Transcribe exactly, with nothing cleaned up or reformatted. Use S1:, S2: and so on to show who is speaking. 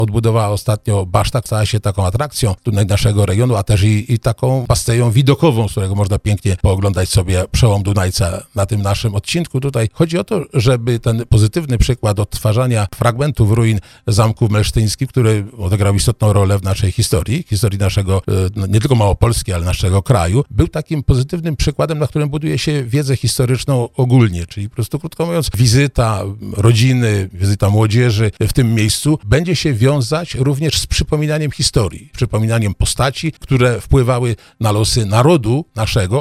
S1: odbudowała ostatnio Basztak, stała się taką atrakcją tutaj naszego regionu, a też i, i taką pasteją widokową, z którego można pięknie pooglądać sobie przełom Dunajca na tym naszym odcinku. Tutaj chodzi o to, żeby ten pozytywny przykład odtwarzania fragmentów ruin zamków melsztyńskich, który odegrał istotną rolę w naszej historii, historii naszego, nie tylko Małopolski, ale naszego kraju, był takim pozytywnym przykładem, na którym buduje się wiedzę historyczną ogólnie, czyli po prostu, krótko mówiąc, wizyta rodziny, wizyta młodzieży w tym miejscu będzie się wiązać również z przypominaniem historii, przypominaniem postaci, które wpływały na losy narodu naszego,